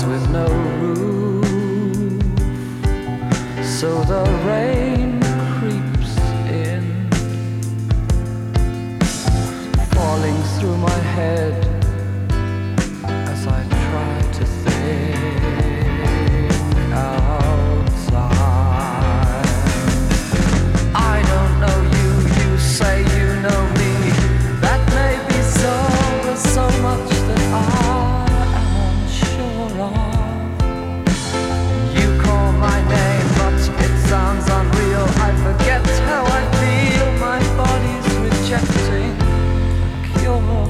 with no roof, so the rain creeps in, falling through my head as I try to think outside. I don't know you, you say you know me. That may be so, there's so much that I am unsure of. You call my name, but it sounds unreal. I forget how I feel, my body's rejecting a cure.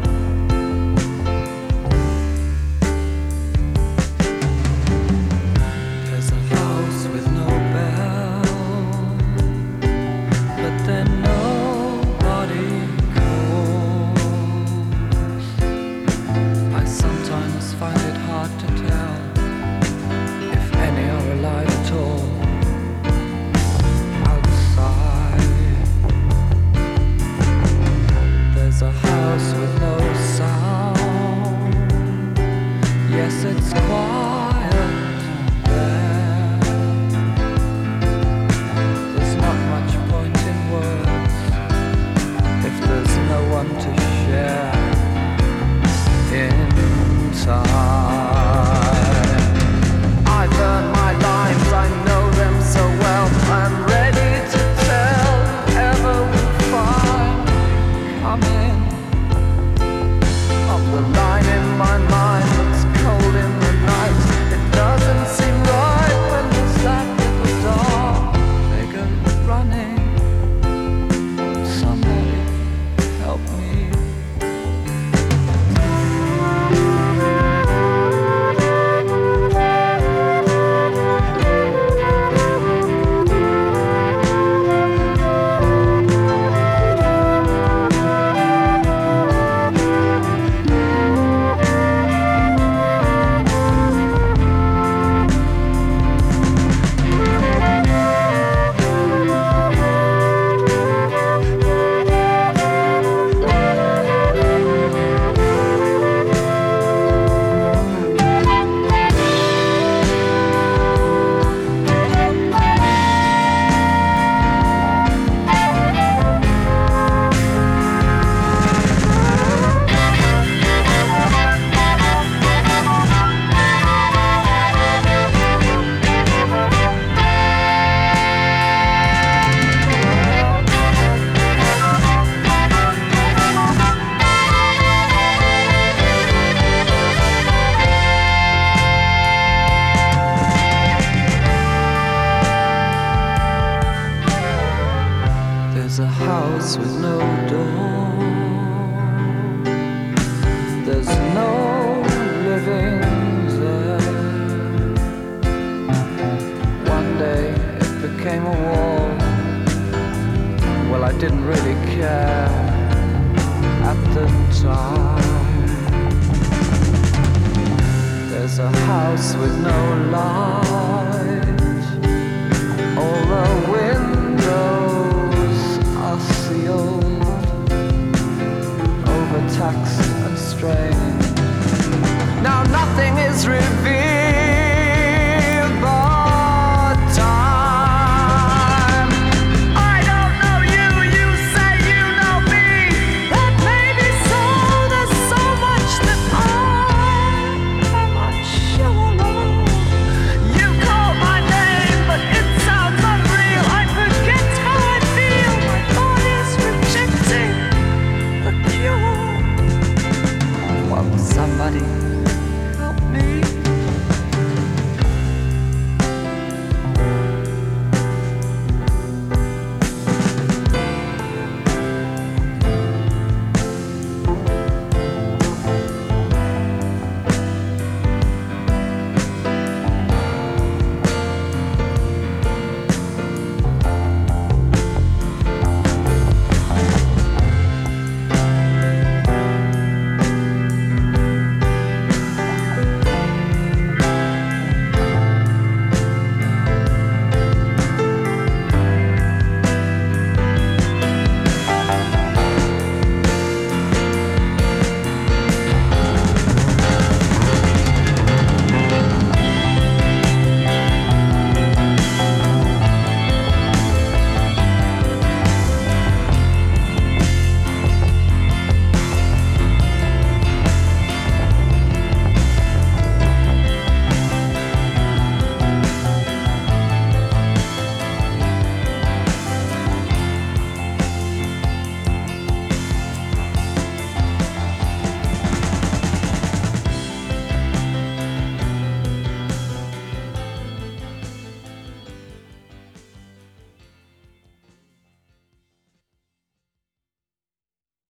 There's a house with no bell, but then nobody calls. I sometimes find it hard to tell if any are alive at all outside. There's a house with no sound. Yes, it's quiet there. There's not much point in words if there's no one to share in time. I've learned my lines, I know them so well. I'm ready to tell whoever will find coming of the line in my mind that's cold in the night. It doesn't seem right when there's that little dark figure running. Somebody help me. There's a house with no door. There's no living there. One day it became a wall. Well, I didn't really care at the time. There's a house with no light. All the windows